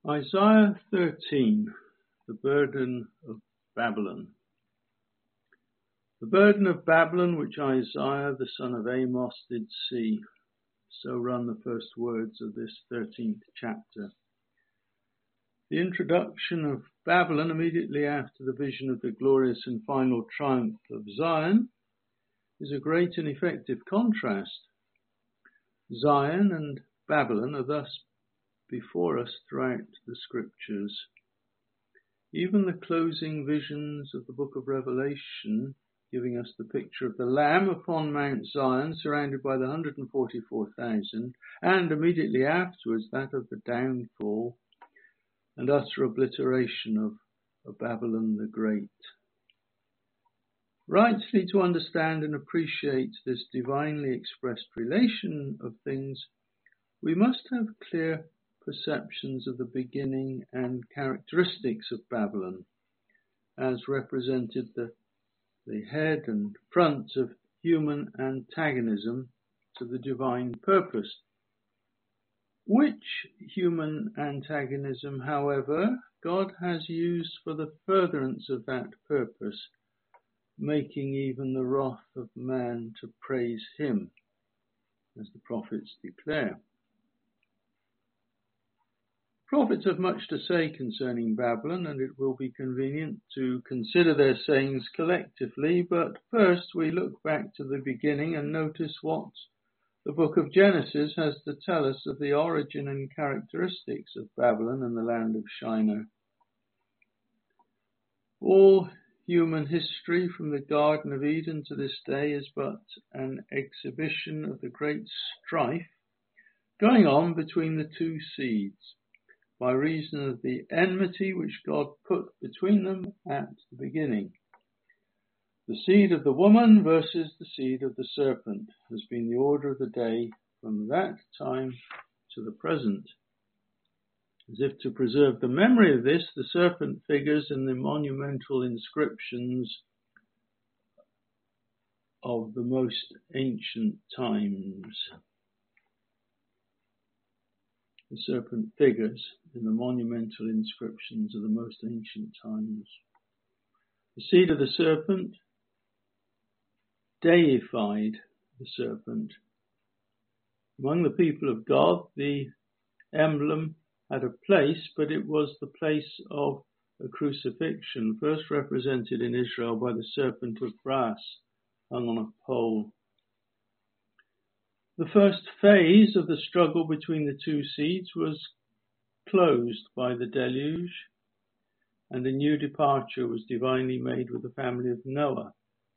Isaiah 13, the burden of Babylon. The burden of Babylon which Isaiah the son of Amos did see. So run the first words of this 13th chapter. The introduction of Babylon immediately after the vision of the glorious and final triumph of Zion is a great and effective contrast. Zion and Babylon are thus before us throughout the scriptures. Even the closing visions of the book of Revelation, giving us the picture of the Lamb upon Mount Zion, surrounded by the 144,000, and immediately afterwards that of the downfall and utter obliteration of Babylon the Great. Rightly to understand and appreciate this divinely expressed relation of things, we must have clear perceptions of the beginning and characteristics of Babylon, as represented the head and front of human antagonism to the divine purpose. Which human antagonism, however, God has used for the furtherance of that purpose, making even the wrath of man to praise him, as the prophets declare. Prophets have much to say concerning Babylon, and it will be convenient to consider their sayings collectively, but first we look back to the beginning and notice what the book of Genesis has to tell us of the origin and characteristics of Babylon and the land of Shinar. All human history from the Garden of Eden to this day is but an exhibition of the great strife going on between the two seeds, by reason of the enmity which God put between them at the beginning. The seed of the woman versus the seed of the serpent has been the order of the day from that time to the present. As if to preserve the memory of this, the serpent figures in the monumental inscriptions of the most ancient times. The serpent figures in the monumental inscriptions of the most ancient times. The seed of the serpent deified the serpent. Among the people of God, the emblem had a place, but it was the place of a crucifixion, first represented in Israel by the serpent of brass hung on a pole. The first phase of the struggle between the two seeds was closed by the deluge, and a new departure was divinely made with the family of Noah.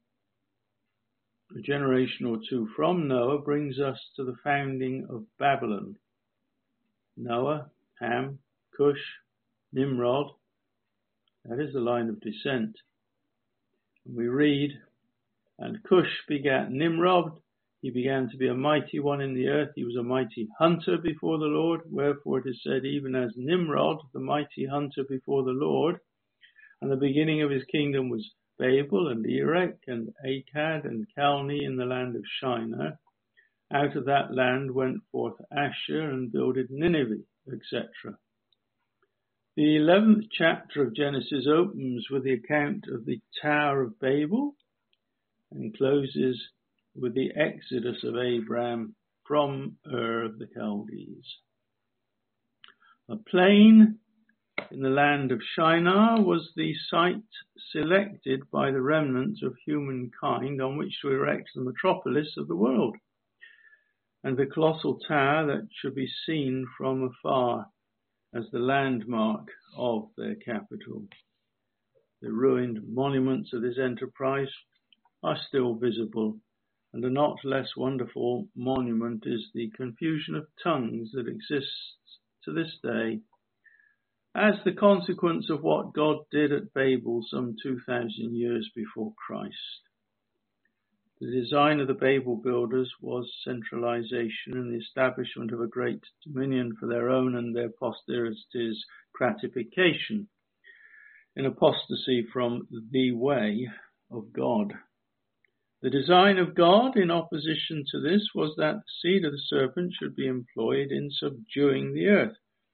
A generation or two from Noah brings us to the founding of Babylon. Noah, Ham, Cush, Nimrod, that is the line of descent. And we read, "And Cush begat Nimrod. He began to be a mighty one in the earth. He was a mighty hunter before the Lord. Wherefore it is said, even as Nimrod, the mighty hunter before the Lord. And the beginning of his kingdom was Babel and Erech and Akkad and Calneh in the land of Shinar. Out of that land went forth Asshur and builded Nineveh," etc. The 11th chapter of Genesis opens with the account of the Tower of Babel and closes with the exodus of Abraham from Ur of the Chaldees. A plain in the land of Shinar was the site selected by the remnants of humankind on which to erect the metropolis of the world, and the colossal tower that should be seen from afar as the landmark of their capital. The ruined monuments of this enterprise are still visible, and a not less wonderful monument is the confusion of tongues that exists to this day as the consequence of what God did at Babel some 2,000 years before Christ. The design of the Babel builders was centralization and the establishment of a great dominion for their own and their posterity's gratification, in apostasy from the way of God. The design of God in opposition to this was that the seed of the serpent should be employed in subduing the earth,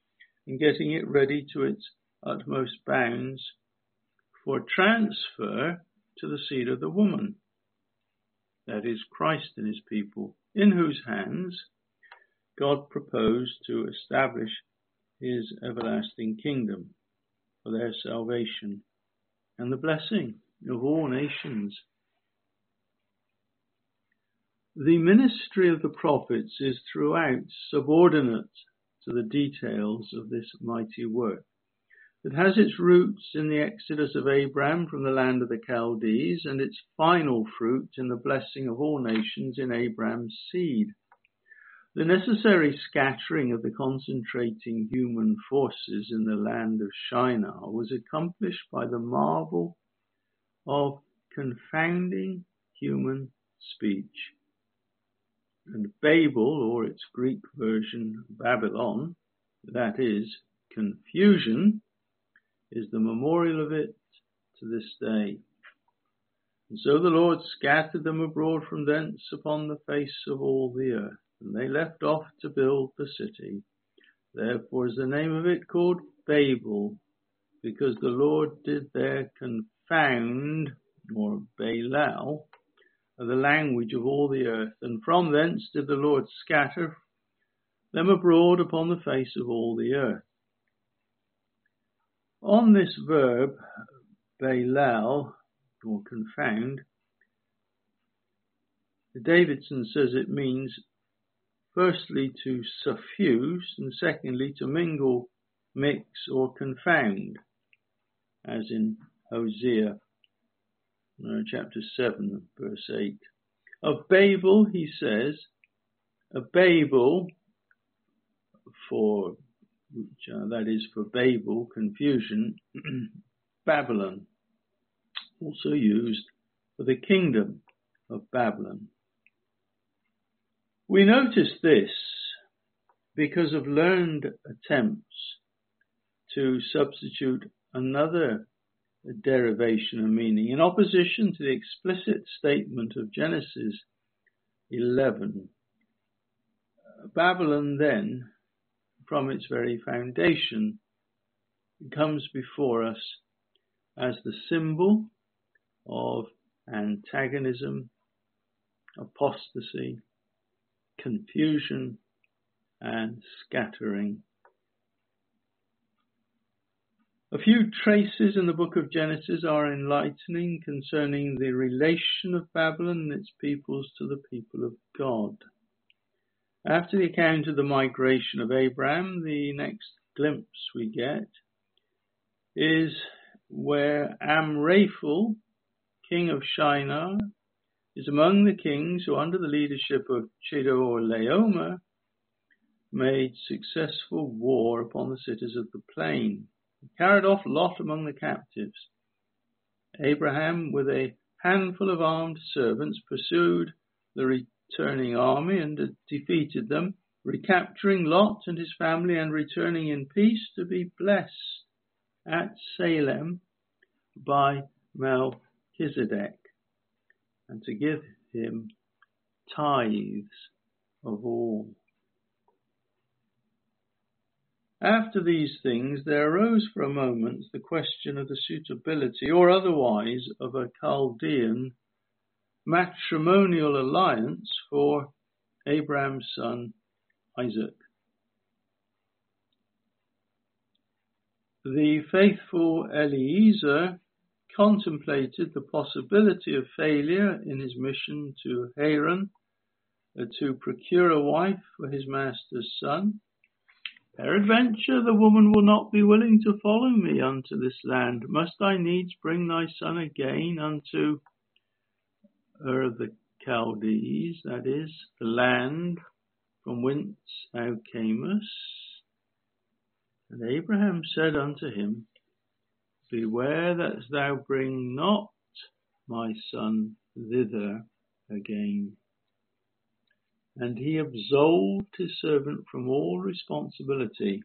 and getting it ready to its utmost bounds for transfer to the seed of the woman, that is, Christ and his people, in whose hands God proposed to establish his everlasting kingdom for their salvation and the blessing of all nations. The ministry of the prophets is throughout subordinate to the details of this mighty work. It has its roots in the exodus of Abraham from the land of the Chaldees and its final fruit in the blessing of all nations in Abraham's seed. The necessary scattering of the concentrating human forces in the land of Shinar was accomplished by the marvel of confounding human speech. And Babel, or its Greek version Babylon, that is, confusion, is the memorial of it to this day. And so the Lord scattered them abroad from thence upon the face of all the earth, and they left off to build the city. Therefore is the name of it called Babel, because the Lord did there confound, or Balal, the language of all the earth, and from thence did the Lord scatter them abroad upon the face of all the earth. On this verb, Balal, or confound, Davidson says it means firstly to suffuse, and secondly to mingle, mix, or confound, as in Hosea chapter 7, verse 8. Of Babel, he says, a Babel, that is for Babel, confusion, Babylon, also used for the kingdom of Babylon. We notice this because of learned attempts to substitute another derivation of meaning in opposition to the explicit statement of Genesis 11. Babylon then, from its very foundation, comes before us as the symbol of antagonism, apostasy, confusion, and scattering. A few traces in the book of Genesis are enlightening concerning the relation of Babylon and its peoples to the people of God. After the account of the migration of Abraham, the next glimpse we get is where Amraphel, king of Shinar, is among the kings who, under the leadership of Chedorlaomer, made successful war upon the cities of the plain. He carried off Lot among the captives. Abraham, with a handful of armed servants, pursued the returning army and defeated them, recapturing Lot and his family and returning in peace to be blessed at Salem by Melchizedek and to give him tithes of all. After these things, there arose for a moment the question of the suitability or otherwise of a Chaldean matrimonial alliance for Abraham's son Isaac. The faithful Eliezer contemplated the possibility of failure in his mission to Haran to procure a wife for his master's son. Peradventure the woman will not be willing to follow me unto this land. Must I needs bring thy son again unto Ur of the Chaldees, that is, the land from whence thou camest? And Abraham said unto him, Beware that thou bring not my son thither again. And he absolved his servant from all responsibility.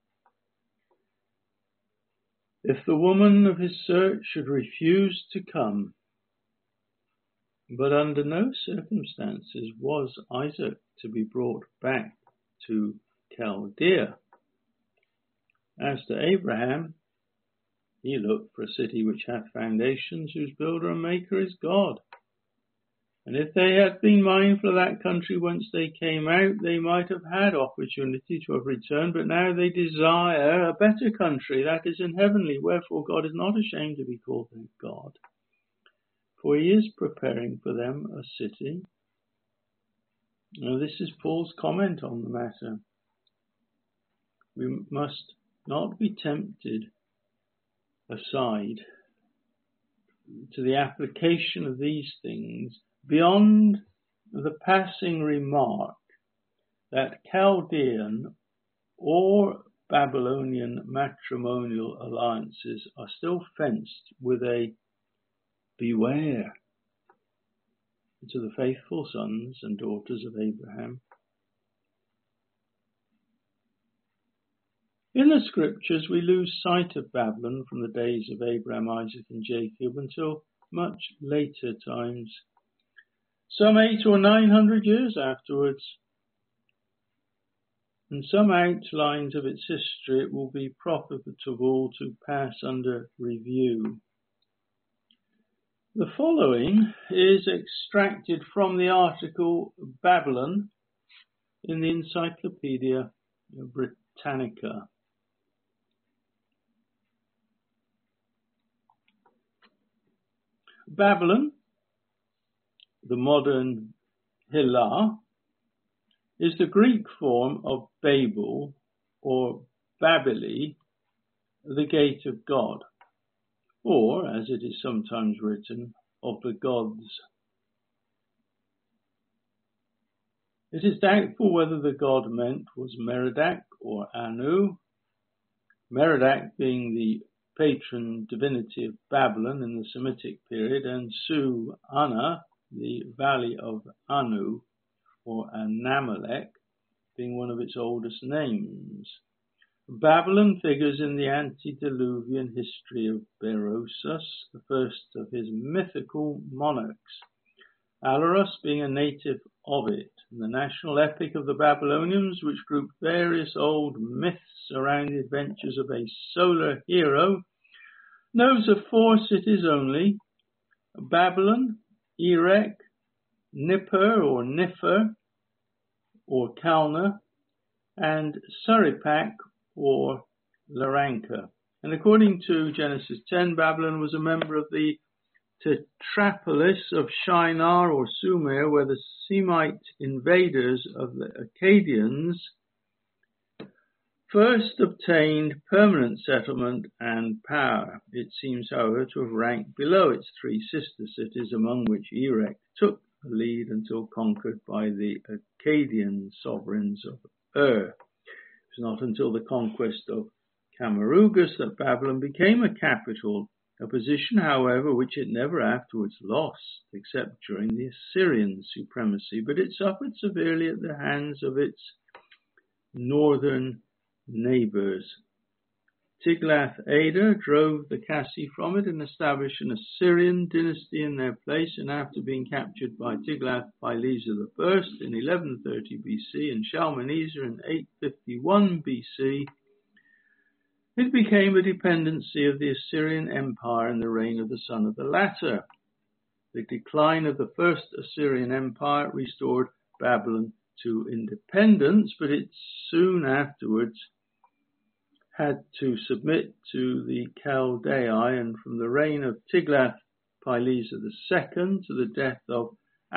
If the woman of his search should refuse to come, but under no circumstances was Isaac to be brought back to Chaldea. As to Abraham, he looked for a city which hath foundations, whose builder and maker is God. And if they had been mindful of that country whence they came out, they might have had opportunity to have returned, but now they desire a better country, that is in heavenly. Wherefore God is not ashamed to be called their God, for he is preparing for them a city. Now this is Paul's comment on the matter. We must not be tempted aside to the application of these things beyond the passing remark that Chaldean or Babylonian matrimonial alliances are still fenced with a beware to the faithful sons and daughters of Abraham. In the scriptures, we lose sight of Babylon from the days of Abraham, Isaac, and Jacob until much later times, some 800 or 900 years afterwards. And some outlines of its history it will be profitable to pass under review. The following is extracted from the article Babylon in the Encyclopedia Britannica. Babylon, the modern Hilah, is the Greek form of Babel or Babili, the gate of God, or, as it is sometimes written, of the gods. It is doubtful whether the god meant was Merodach or Anu, Merodach being the patron divinity of Babylon in the Semitic period, and Su-Anna, the valley of Anu, or Anamelech, being one of its oldest names. Babylon figures in the antediluvian history of Berosus, the first of his mythical monarchs, Alarus being a native of it. The national epic of the Babylonians, which grouped various old myths around the adventures of a solar hero, knows of 4 cities only: Babylon, Erech, Nippur or Niffer or Calneh, and Suripak or Laranka. And according to Genesis 10, Babylon was a member of the Tetrapolis of Shinar or Sumer, where the Semite invaders of the Akkadians first obtained permanent settlement and power. It seems, however, to have ranked below its 3 sister cities, among which Erech took the lead until conquered by the Akkadian sovereigns of Ur. It was not until the conquest of Camarugos that Babylon became a capital, a position, however, which it never afterwards lost, except during the Assyrian supremacy, but it suffered severely at the hands of its northern neighbours. Tiglath-Adar drove the Kassi from it and established an Assyrian dynasty in their place, and after being captured by Tiglath-Pileser I in 1130 BC and Shalmaneser in 851 BC, it became a dependency of the Assyrian Empire in the reign of the son of the latter. The decline of the first Assyrian Empire restored Babylon to independence, but it soon afterwards had to submit to the Chaldei, and from the reign of Tiglath-Pileser II to the death of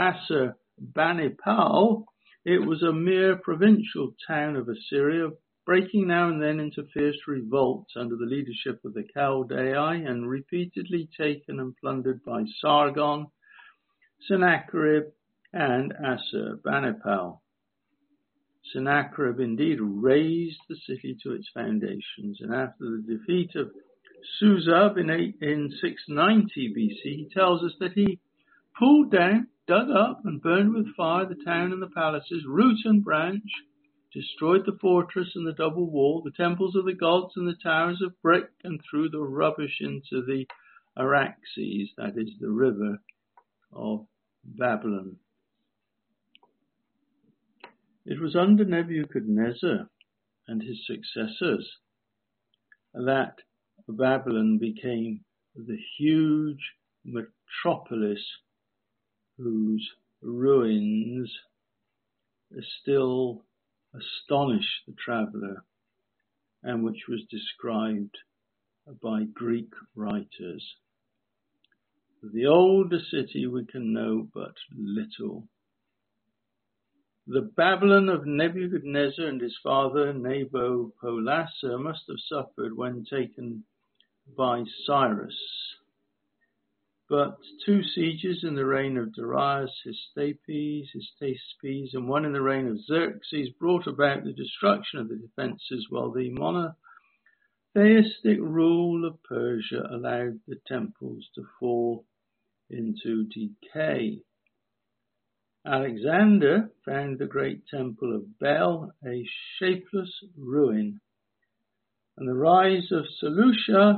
Assur-banipal, it was a mere provincial town of Assyria, breaking now and then into fierce revolts under the leadership of the Chaldei, and repeatedly taken and plundered by Sargon, Sennacherib, and Assur-banipal. Sennacherib indeed razed the city to its foundations, and after the defeat of Suzab in 690 BC, he tells us that he pulled down, dug up, and burned with fire the town and the palaces, root and branch, destroyed the fortress and the double wall, the temples of the gods and the towers of brick, and threw the rubbish into the Araxes, that is the river of Babylon. It was under Nebuchadnezzar and his successors that Babylon became the huge metropolis whose ruins still astonish the traveller and which was described by Greek writers. Of the older city we can know but little. The Babylon of Nebuchadnezzar and his father Nabopolassar must have suffered when taken by Cyrus. But 2 sieges in the reign of Darius Hystaspes, and one in the reign of Xerxes brought about the destruction of the defences, while the monotheistic rule of Persia allowed the temples to fall into decay. Alexander found the great temple of Bel a shapeless ruin, and the rise of Seleucia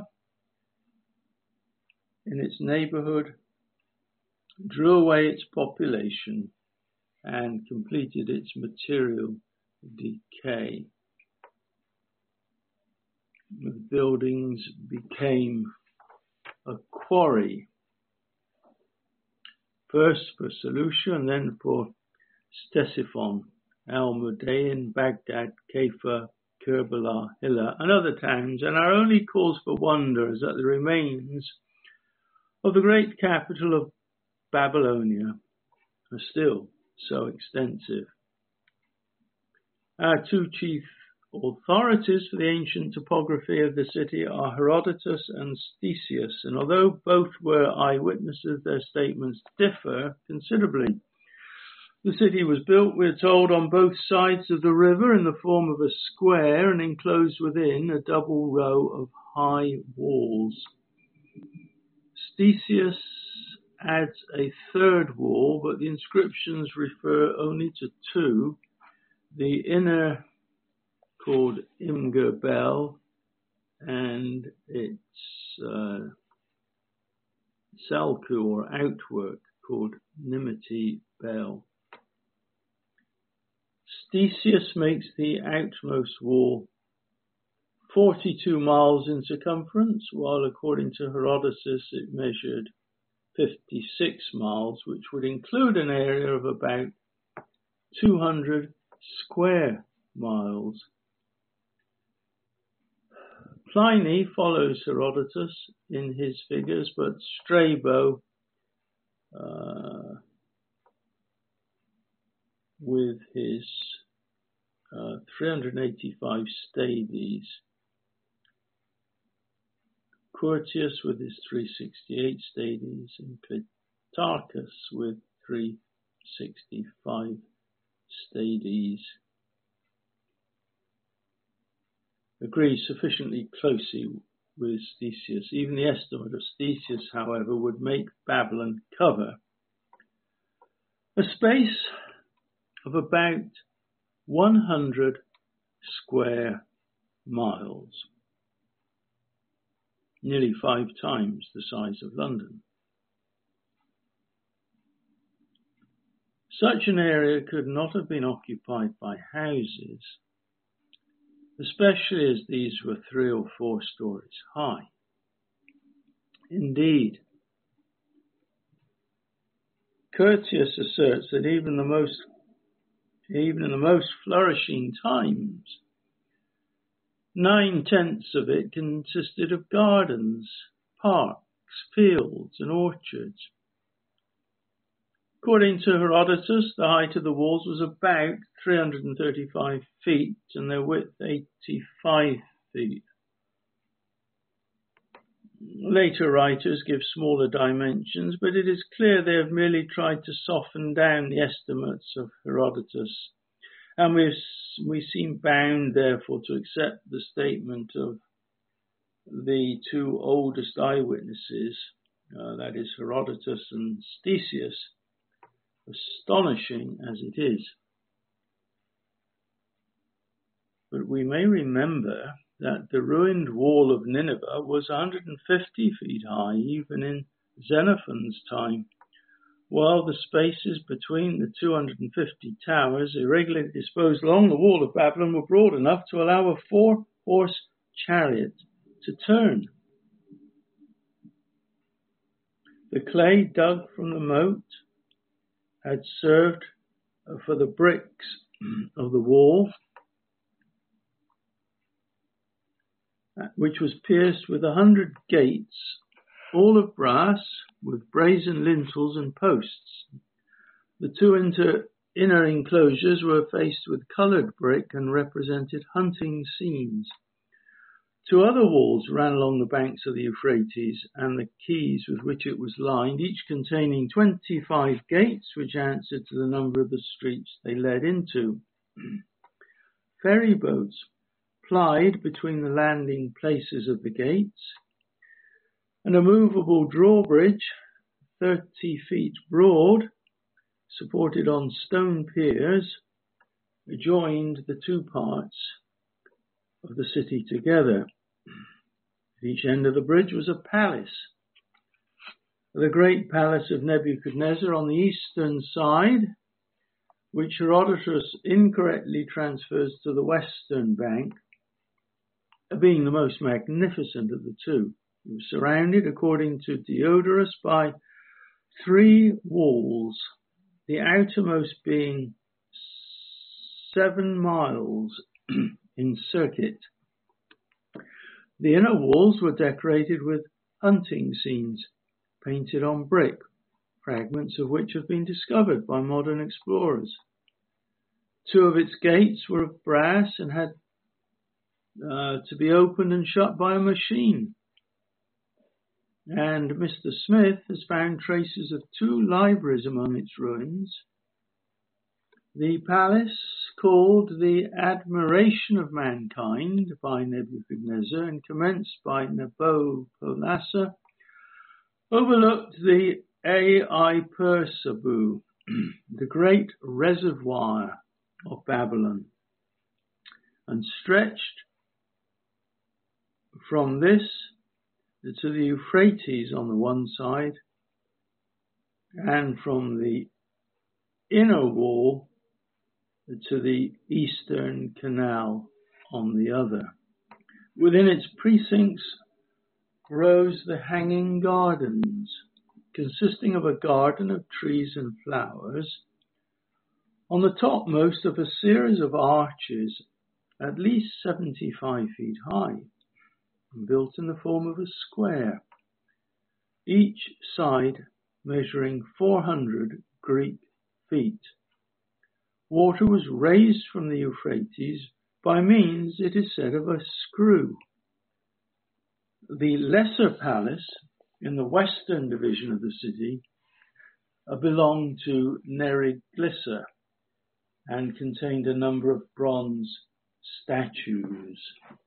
in its neighbourhood drew away its population and completed its material decay. The buildings became a quarry, first for Seleucia and then for Ctesiphon, Almudain, Baghdad, Kepha, Kerbala, Hilla, and other towns, and our only cause for wonder is that the remains of the great capital of Babylonia are still so extensive. Our 2 chief authorities for the ancient topography of the city are Herodotus and Ctesias, and although both were eyewitnesses, their statements differ considerably. The city was built, we're told, on both sides of the river in the form of a square and enclosed within a double row of high walls. Ctesias adds a 3rd wall, but the inscriptions refer only to 2. The inner, called Imgur Bel, and its Salku, or outwork, called Nimiti Bel. Ctesias makes the outmost wall 42 miles in circumference, while according to Herodotus it measured 56 miles, which would include an area of about 200 square miles. Pliny follows Herodotus in his figures, but Strabo, with his 385 stades, Curtius with his 368 stades, and Clitarchus with 365 stades, agrees sufficiently closely with Ctesias. Even the estimate of Ctesias, however, would make Babylon cover a space of about 100 square miles, nearly 5 times the size of London. Such an area could not have been occupied by houses, especially as these were 3 or 4 stories high. Indeed, Curtius asserts that even in the most flourishing times, 9/10 of it consisted of gardens, parks, fields, and orchards. According to Herodotus, the height of the walls was about 335 feet and their width 85 feet. Later writers give smaller dimensions, but it is clear they have merely tried to soften down the estimates of Herodotus, and we seem bound, therefore, to accept the statement of the 2 oldest eyewitnesses, that is Herodotus and Ctesias, astonishing as it is. But we may remember that the ruined wall of Nineveh was 150 feet high, even in Xenophon's time, while the spaces between the 250 towers irregularly disposed along the wall of Babylon were broad enough to allow a 4-horse chariot to turn. The clay dug from the moat had served for the bricks of the wall, which was pierced with 100 gates, all of brass, with brazen lintels and posts. The two inner enclosures were faced with coloured brick and represented hunting scenes. Two other walls ran along the banks of the Euphrates, and the quays with which it was lined, each containing 25 gates, which answered to the number of the streets they led into. Ferry boats plied between the landing places of the gates, and a movable drawbridge, 30 feet broad, supported on stone piers, joined the two parts of the city together. At each end of the bridge was a palace. The great palace of Nebuchadnezzar on the eastern side, which Herodotus incorrectly transfers to the western bank, being the most magnificent of the two. It was surrounded, according to Diodorus, by 3 walls, the outermost being 7 miles in circuit. The inner walls were decorated with hunting scenes painted on brick, fragments of which have been discovered by modern explorers. 2 of its gates were of brass and had to be opened and shut by a machine. And Mr. Smith has found traces of 2 libraries among its ruins. The palace, called the Admiration of Mankind by Nebuchadnezzar and commenced by Nabopolassar, overlooked the Ai Persabu, the great reservoir of Babylon, and stretched from this to the Euphrates on the one side, and from the inner wall to the eastern canal on the other. Within its precincts rose the Hanging Gardens, consisting of a garden of trees and flowers, on the topmost of a series of arches at least 75 feet high, built in the form of a square, each side measuring 400 Greek feet. Water was raised from the Euphrates by means, it is said, of a screw. The lesser palace in the western division of the city belonged to Neriglissar and contained a number of bronze statues.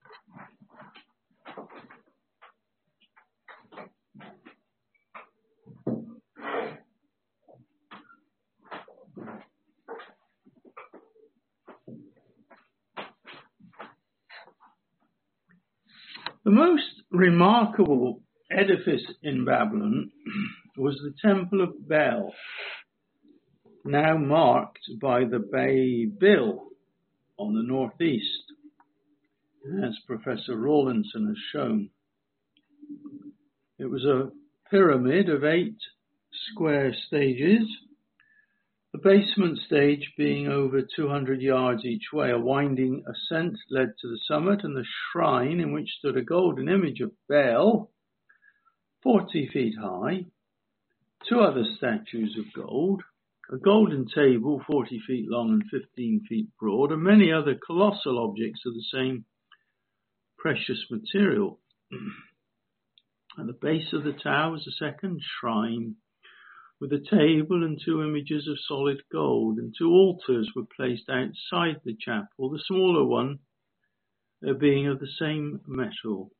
The most remarkable edifice in Babylon was the Temple of Bel, now marked by the Bay Bill on the northeast, as Professor Rawlinson has shown. It was a pyramid of 8 square stages, the basement stage being over 200 yards each way. A winding ascent led to the summit, and the shrine in which stood a golden image of Bel, 40 feet high, 2 other statues of gold, a golden table 40 feet long and 15 feet broad, and many other colossal objects of the same precious material. At the base of the tower was a second shrine with a table and 2 images of solid gold, and 2 altars were placed outside the chapel, the smaller one being of the same metal.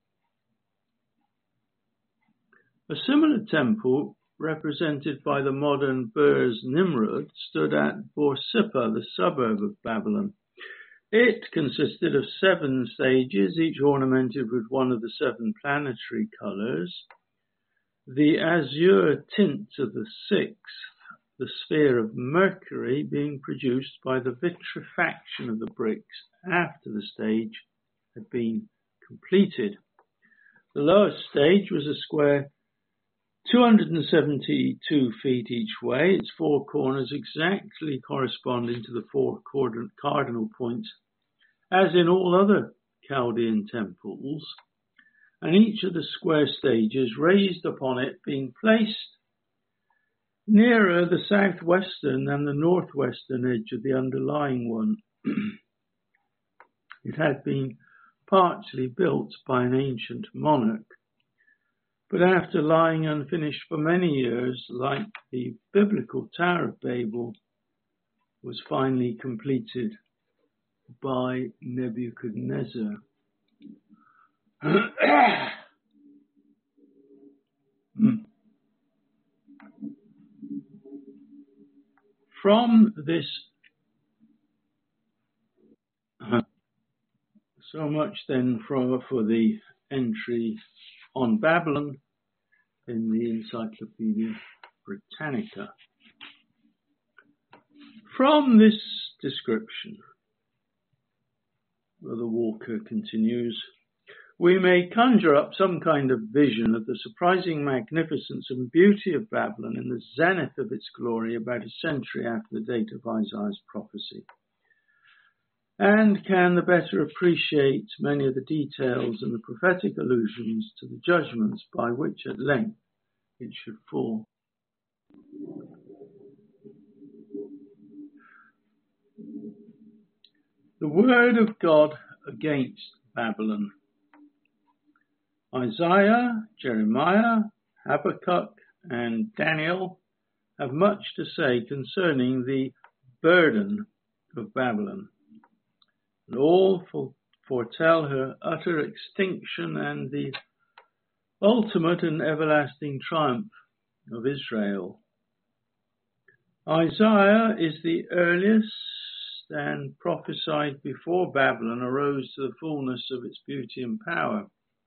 A similar temple, represented by the modern Burj Nimrud, stood at Borsippa, the suburb of Babylon. It consisted of 7 stages, each ornamented with one of the 7 planetary colours. The azure tint of the 6th, the sphere of Mercury, being produced by the vitrifaction of the bricks after the stage had been completed. The lowest stage was a square 272 feet each way, its four corners exactly corresponding to the four cardinal points, as in all other Chaldean temples, and each of the square stages raised upon it being placed nearer the southwestern than the northwestern edge of the underlying one. It had been partly built by an ancient monarch, but after lying unfinished for many years, like the biblical Tower of Babel, was finally completed by Nebuchadnezzar. From this, so much then for the entry on Babylon in the Encyclopedia Britannica. From this description, Brother Walker continues, we may conjure up some kind of vision of the surprising magnificence and beauty of Babylon in the zenith of its glory about a century after the date of Isaiah's prophecy, and can the better appreciate many of the details and the prophetic allusions to the judgments by which at length it should fall. The word of God against Babylon. Isaiah, Jeremiah, Habakkuk, and Daniel have much to say concerning the burden of Babylon, and all foretell her utter extinction and the ultimate and everlasting triumph of Israel. Isaiah is the earliest and prophesied before Babylon arose to the fullness of its beauty and power.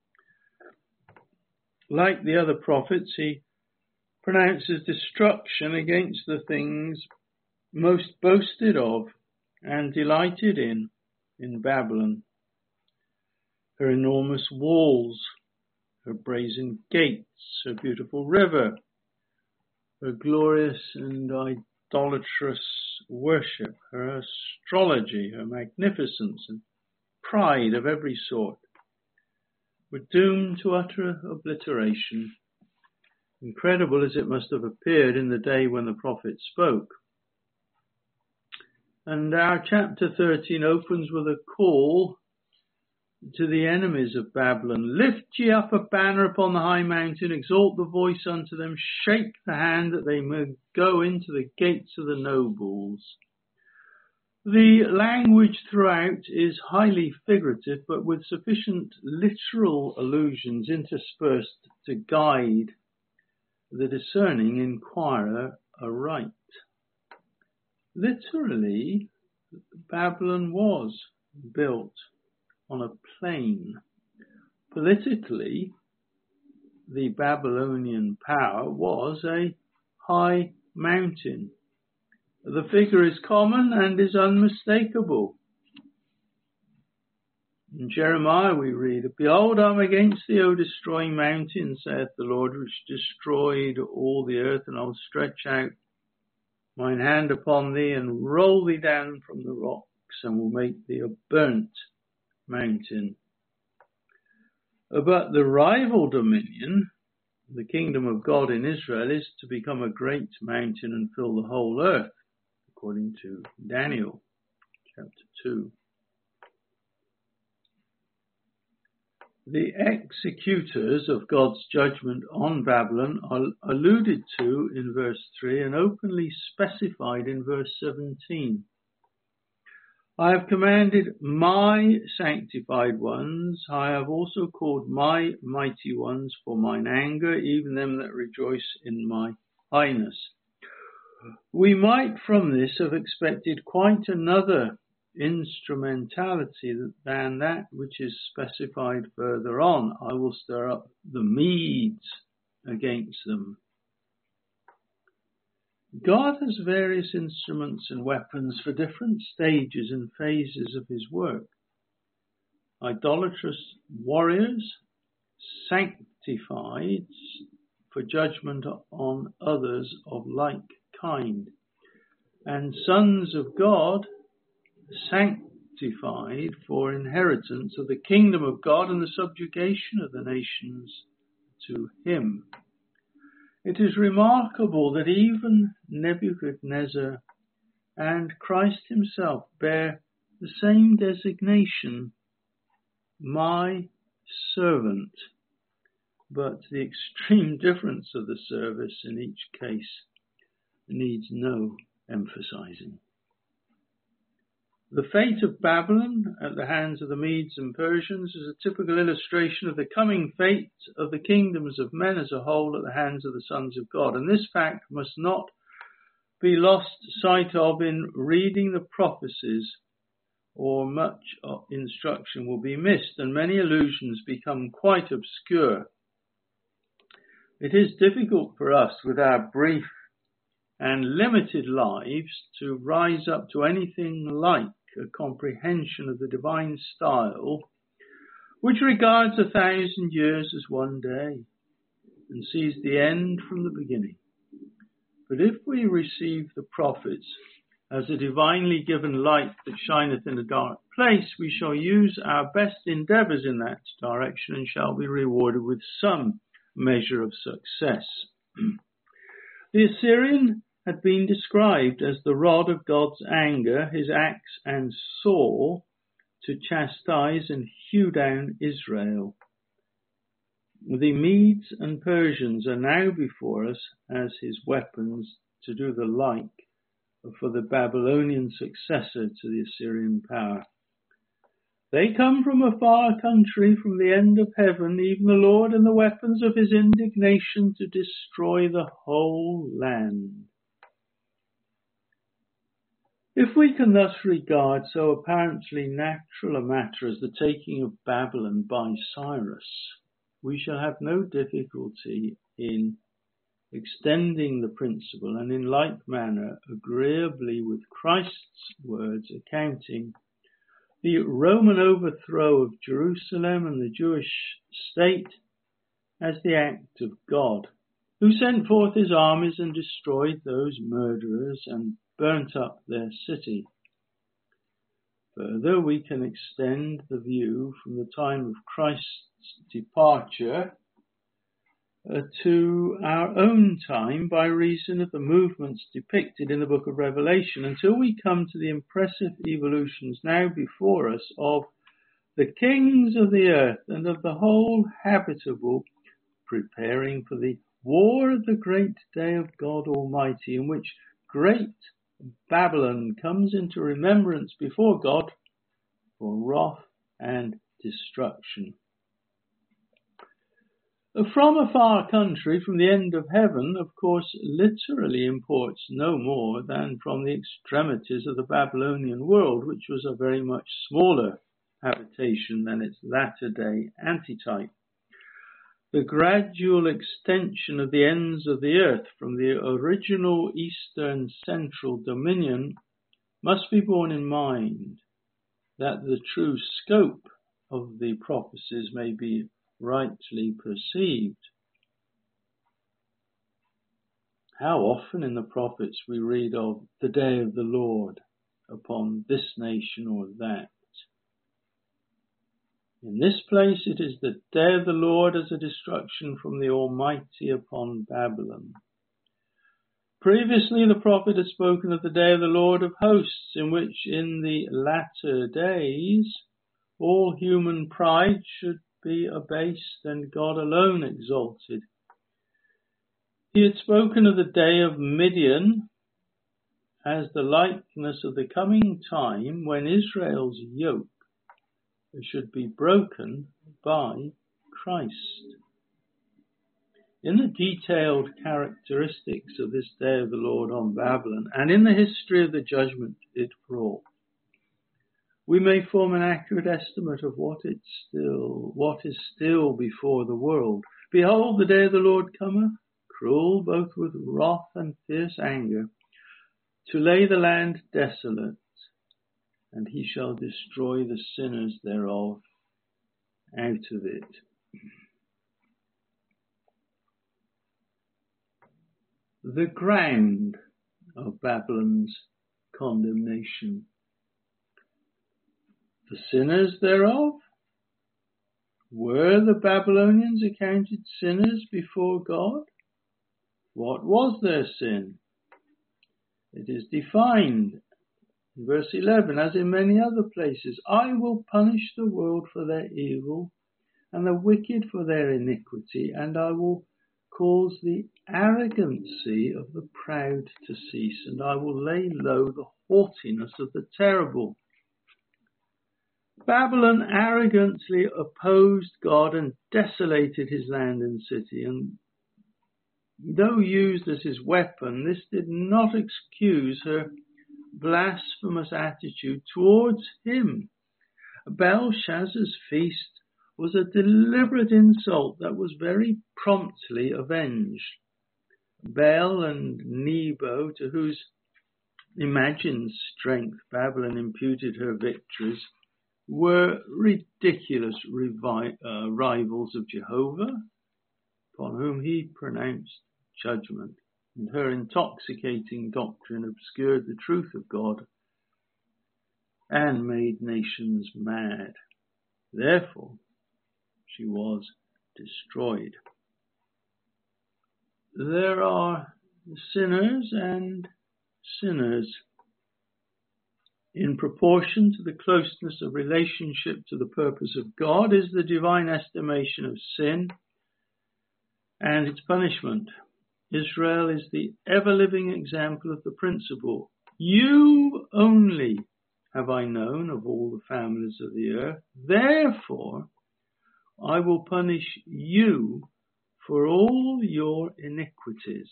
Like the other prophets, he pronounces destruction against the things most boasted of and delighted in Babylon. Her enormous walls, her brazen gates, her beautiful river, her glorious and idolatrous worship, her astrology, her magnificence and pride of every sort, were doomed to utter obliteration, incredible as it must have appeared in the day when the prophet spoke. And our chapter 13 opens with a call to the enemies of Babylon. Lift ye up a banner upon the high mountain, exalt the voice unto them, shake the hand that they may go into the gates of the nobles. The language throughout is highly figurative, but with sufficient literal allusions interspersed to guide the discerning inquirer aright. Literally, Babylon was built on a plain. Politically, the Babylonian power was a high mountain. The figure is common and is unmistakable. In Jeremiah we read, Behold, I am against thee, O destroying mountain, saith the Lord, which destroyed all the earth, and I will stretch out mine hand upon thee, and roll thee down from the rocks, and will make thee a burnt mountain. But the rival dominion, the kingdom of God in Israel, is to become a great mountain and fill the whole earth, according to Daniel chapter 2. The executors of God's judgment on Babylon are alluded to in verse 3 and openly specified in verse 17. I have commanded my sanctified ones, I have also called my mighty ones for mine anger, even them that rejoice in my highness. We might from this have expected quite another instrumentality than that which is specified further on. I will stir up the Medes against them. God has various instruments and weapons for different stages and phases of his work. Idolatrous warriors, sanctified for judgment on others of like kind, and sons of God sanctified for inheritance of the kingdom of God and the subjugation of the nations to him. It is remarkable that even Nebuchadnezzar and Christ himself bear the same designation, my servant, but the extreme difference of the service in each case needs no emphasizing. The fate of Babylon at the hands of the Medes and Persians is a typical illustration of the coming fate of the kingdoms of men as a whole at the hands of the sons of God. And this fact must not be lost sight of in reading the prophecies, or much instruction will be missed and many allusions become quite obscure. It is difficult for us with our brief and limited lives to rise up to anything like a comprehension of the divine style, which regards 1,000 years as one day and sees the end from the beginning. But if we receive the prophets as a divinely given light that shineth in a dark place, we shall use our best endeavours in that direction and shall be rewarded with some measure of success. The Assyrian had been described as the rod of God's anger, his axe and saw to chastise and hew down Israel. The Medes and Persians are now before us as his weapons to do the like for the Babylonian successor to the Assyrian power. They come from a far country, from the end of heaven, even the Lord, and the weapons of his indignation to destroy the whole land. If we can thus regard so apparently natural a matter as the taking of Babylon by Cyrus, we shall have no difficulty in extending the principle and in like manner, agreeably with Christ's words, accounting the Roman overthrow of Jerusalem and the Jewish state as the act of God, who sent forth his armies and destroyed those murderers and burnt up their city. Further, we can extend the view from the time of Christ's departure to our own time by reason of the movements depicted in the book of Revelation, until we come to the impressive evolutions now before us of the kings of the earth and of the whole habitable, preparing for the war of the great day of God Almighty, in which great Babylon comes into remembrance before God for wrath and destruction. From a far country, from the end of heaven, of course, literally imports no more than from the extremities of the Babylonian world, which was a very much smaller habitation than its latter-day antitype. The gradual extension of the ends of the earth from the original eastern central dominion must be borne in mind, that the true scope of the prophecies may be rightly perceived. How often in the prophets we read of the day of the Lord upon this nation or that. In this place it is the day of the Lord as a destruction from the Almighty upon Babylon. Previously the prophet had spoken of the day of the Lord of hosts, in which in the latter days all human pride should be abased and God alone exalted. He had spoken of the day of Midian as the likeness of the coming time when Israel's yoke should be broken by Christ. In the detailed characteristics of this day of the Lord on Babylon and in the history of the judgment it brought, we may form an accurate estimate of what is still before the world. Behold, the day of the Lord cometh, cruel both with wrath and fierce anger, to lay the land desolate, and he shall destroy the sinners thereof out of it. the ground of Babylon's condemnation. The sinners thereof, were the Babylonians accounted sinners before God? What was their sin? It is defined in verse 11, as in many other places, I will punish the world for their evil and the wicked for their iniquity, and I will cause the arrogancy of the proud to cease, and I will lay low the haughtiness of the terrible. Babylon arrogantly opposed God and desolated his land and city, and though used as his weapon, this did not excuse her blasphemous attitude towards him. Belshazzar's feast was a deliberate insult that was very promptly avenged. Bel and Nebo, to whose imagined strength Babylon imputed her victories, were ridiculous rivals of Jehovah, upon whom he pronounced judgment, and her intoxicating doctrine obscured the truth of God and made nations mad. Therefore, she was destroyed. There are sinners and sinners. In proportion to the closeness of relationship to the purpose of God is the divine estimation of sin and its punishment. Israel is the ever-living example of the principle, you only have I known of all the families of the earth, therefore I will punish you for all your iniquities.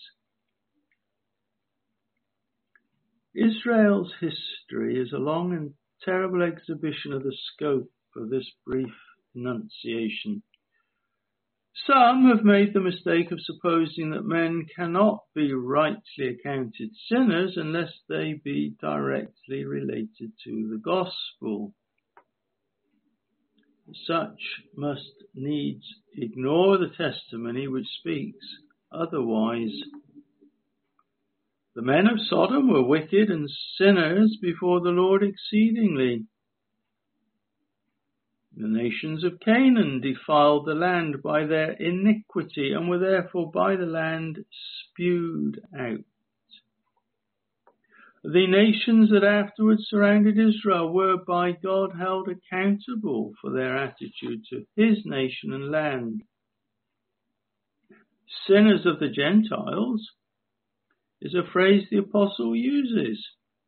Israel's history is a long and terrible exhibition of the scope of this brief enunciation. Some have made the mistake of supposing that men cannot be rightly accounted sinners unless they be directly related to the gospel. Such must needs ignore the testimony which speaks otherwise. The men of Sodom were wicked and sinners before the Lord exceedingly. The nations of Canaan defiled the land by their iniquity and were therefore by the land spewed out. The nations that afterwards surrounded Israel were by God held accountable for their attitude to his nation and land. Sinners of the Gentiles is a phrase the apostle uses.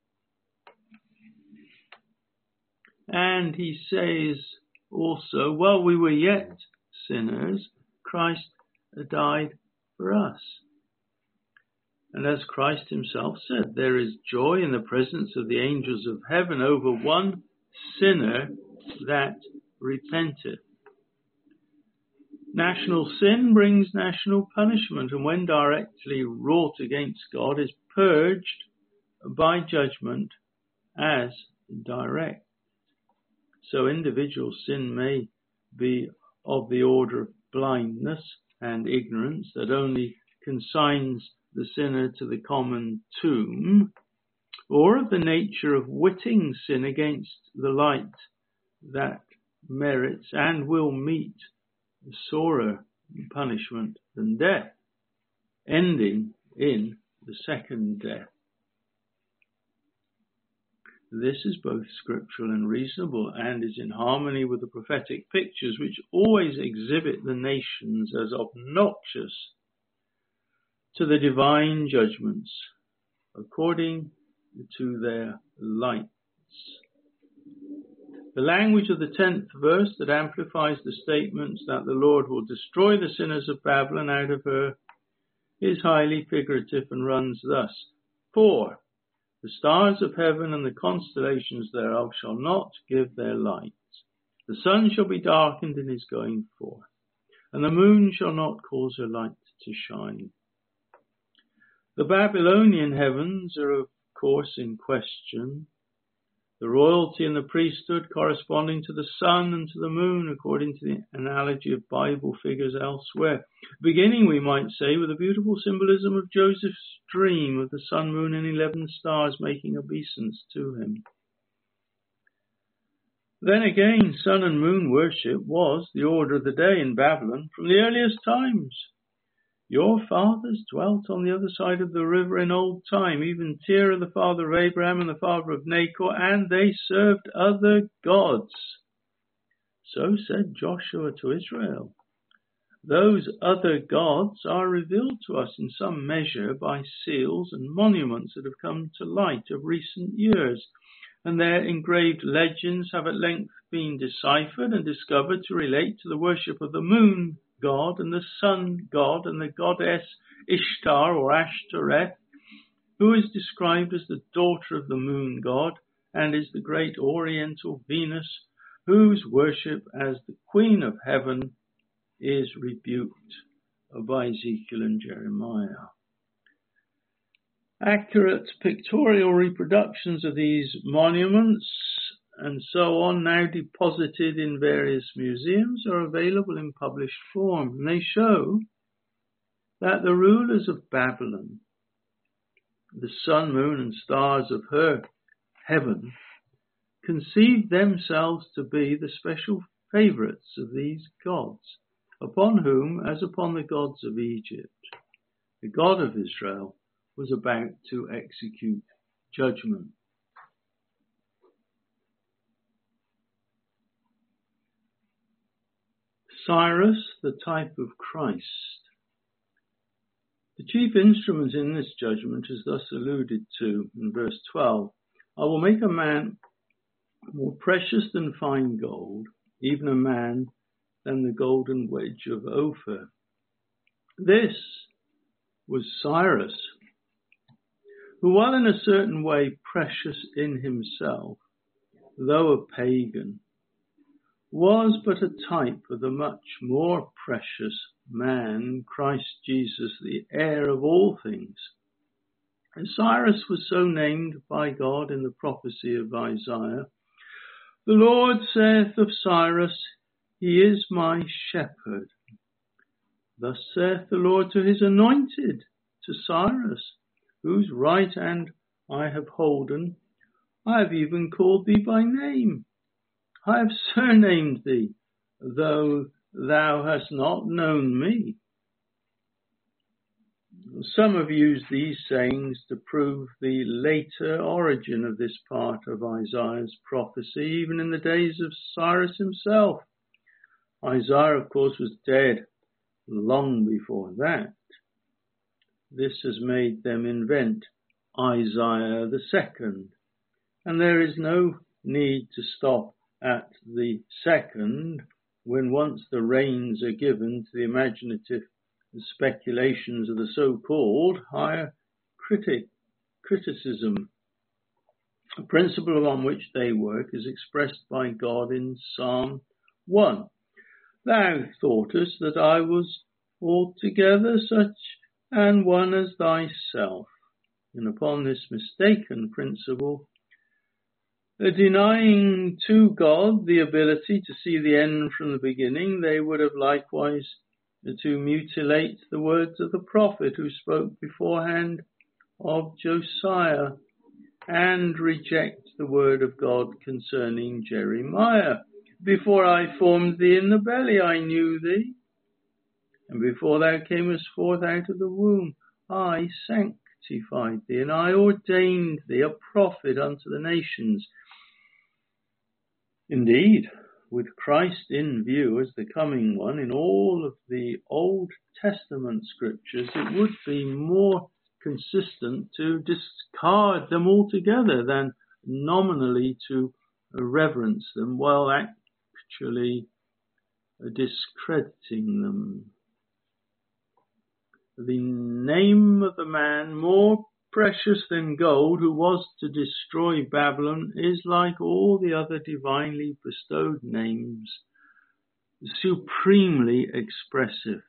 And he says also, while we were yet sinners, Christ died for us. And as Christ himself said, there is joy in the presence of the angels of heaven over one sinner that repenteth. National sin brings national punishment, and when directly wrought against God is purged by judgment as direct. So individual sin may be of the order of blindness and ignorance that only consigns the sinner to the common tomb, or of the nature of witting sin against the light that merits and will meet sorer punishment than death, ending in the second death. This is both scriptural and reasonable, and is in harmony with the prophetic pictures which always exhibit the nations as obnoxious to the divine judgments according to their lights. The language of the 10th verse that amplifies the statements that the Lord will destroy the sinners of Babylon out of her is highly figurative and runs thus. For the stars of heaven and the constellations thereof shall not give their light. The sun shall be darkened in his going forth, and the moon shall not cause her light to shine. The Babylonian heavens are of course in question. the royalty and the priesthood corresponding to the sun and to the moon, according to the analogy of Bible figures elsewhere. Beginning, we might say, with a beautiful symbolism of Joseph's dream of the sun, moon, and 11 stars making obeisance to him. Then again, sun and moon worship was the order of the day in Babylon from the earliest times. Your fathers dwelt on the other side of the river in old time, even Terah, the father of Abraham and the father of Nahor, and they served other gods. So said Joshua to Israel. Those other gods are revealed to us in some measure by seals and monuments that have come to light of recent years, and their engraved legends have at length been deciphered and discovered to relate to the worship of the moon god and the sun god and the goddess Ishtar or Ashtoreth, who is described as the daughter of the moon god and is the great oriental Venus, whose worship as the queen of heaven is rebuked by Ezekiel and Jeremiah. Accurate pictorial reproductions of these monuments and so on, now deposited in various museums, are available in published form. And they show that the rulers of Babylon, the sun, moon, and stars of her heaven, conceived themselves to be the special favourites of these gods, upon whom, as upon the gods of Egypt, the God of Israel was about to execute judgment. Cyrus, the type of Christ. The chief instrument in this judgment is thus alluded to in verse 12. I will make a man more precious than fine gold, even a man than the golden wedge of Ophir. This was Cyrus, who, while in a certain way precious in himself, though a pagan, was but a type of the much more precious man, Christ Jesus, the heir of all things. And Cyrus was so named by God in the prophecy of Isaiah. The Lord saith of Cyrus, he is my shepherd. Thus saith the Lord to his anointed, to Cyrus, whose right hand I have holden. I have even called thee by name. I have surnamed thee, though thou hast not known me. Some have used these sayings to prove the later origin of this part of Isaiah's prophecy, even in the days of Cyrus himself. Isaiah, of course, was dead long before that. This has made them invent Isaiah the second, and there is no need to stop at the second when once the reins are given to the imaginative speculations of the so-called higher criticism. A principle on which they work is expressed by God in Psalm 1. Thou thoughtest that I was altogether such an one as thyself. And upon this mistaken principle, denying to God the ability to see the end from the beginning, they would have likewise to mutilate the words of the prophet who spoke beforehand of Josiah, and reject the word of God concerning Jeremiah. Before I formed thee in the belly, I knew thee, and before thou camest forth out of the womb, I sanctified thee, and I ordained thee a prophet unto the nations. Indeed, with Christ in view as the coming one in all of the Old Testament scriptures, it would be more consistent to discard them altogether than nominally to reverence them while actually discrediting them. The name of the man more precious than gold who was to destroy Babylon is, like all the other divinely bestowed names, supremely expressive.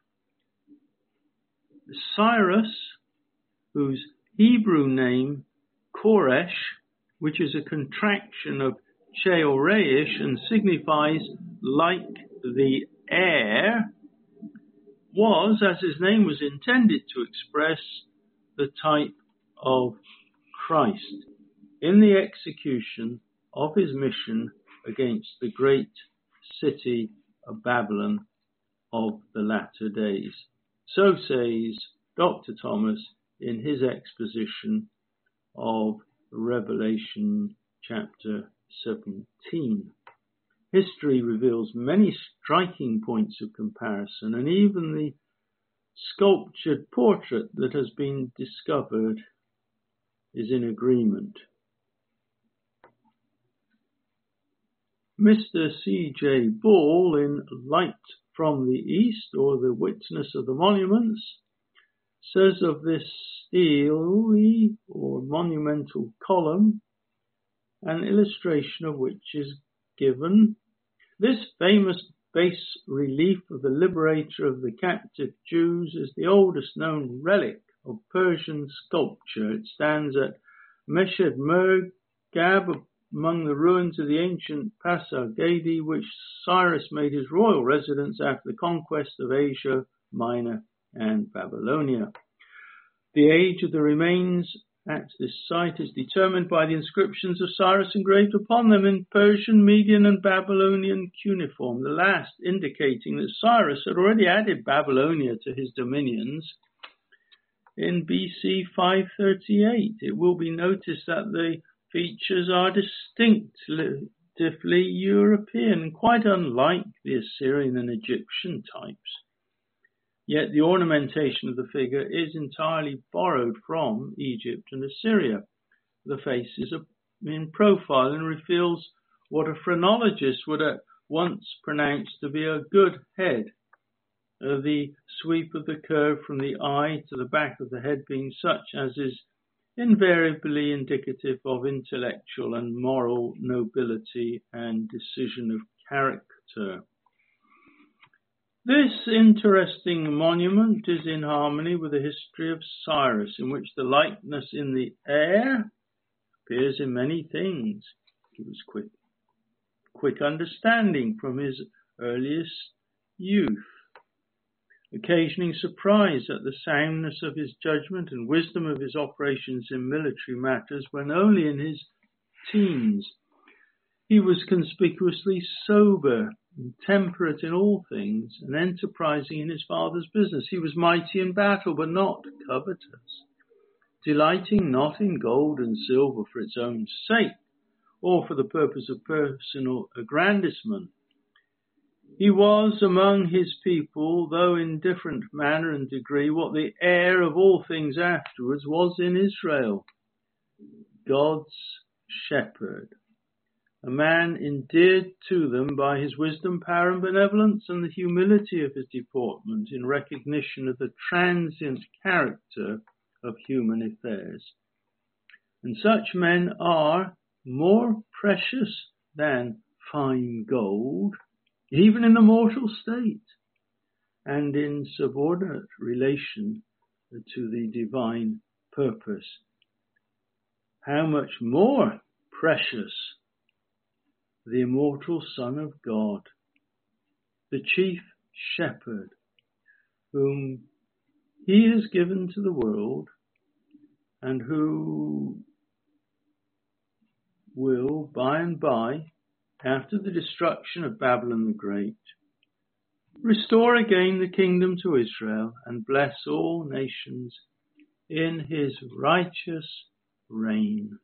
Cyrus, whose Hebrew name Koresh, which is a contraction of Cheoreish and signifies like the heir, was, as his name was intended to express, the type of Christ in the execution of his mission against the great city of Babylon of the latter days. So says Dr. Thomas in his exposition of Revelation chapter 17. History reveals many striking points of comparison, and even the sculptured portrait that has been discovered is in agreement. Mr. C.J. Ball, in Light from the East, or The Witness of the Monuments, says of this stele or monumental column, an illustration of which is given. This famous bas relief of the liberator of the captive Jews is the oldest known relic of Persian sculpture. It stands at Meshed Mergab, among the ruins of the ancient Pasargadae, which Cyrus made his royal residence after the conquest of Asia Minor and Babylonia. The age of the remains at this site is determined by the inscriptions of Cyrus engraved upon them in Persian, Median and Babylonian cuneiform, the last indicating that Cyrus had already added Babylonia to his dominions in BC 538. It will be noticed that the features are distinctively European, quite unlike the Assyrian and Egyptian types. Yet the ornamentation of the figure is entirely borrowed from Egypt and Assyria. The face is in profile and reveals what a phrenologist would at once pronounce to be a good head. The sweep of the curve from the eye to the back of the head being such as is invariably indicative of intellectual and moral nobility and decision of character. This interesting monument is in harmony with the history of Cyrus, in which the likeness in the heir appears in many things. He was quick understanding from his earliest youth, occasioning surprise at the soundness of his judgment and wisdom of his operations in military matters when only in his teens. He was conspicuously sober and temperate in all things, and enterprising in his father's business. He was mighty in battle, but not covetous, delighting not in gold and silver for its own sake, or for the purpose of personal aggrandizement. He was among his people, though in different manner and degree, what the heir of all things afterwards was in Israel, God's shepherd. A man endeared to them by his wisdom, power and benevolence, and the humility of his deportment in recognition of the transient character of human affairs. And such men are more precious than fine gold, even in the mortal state, and in subordinate relation to the divine purpose. How much more precious the immortal Son of God, the chief shepherd, whom he has given to the world, and who will by and by, after the destruction of Babylon the Great, restore again the kingdom to Israel and bless all nations in his righteous reign.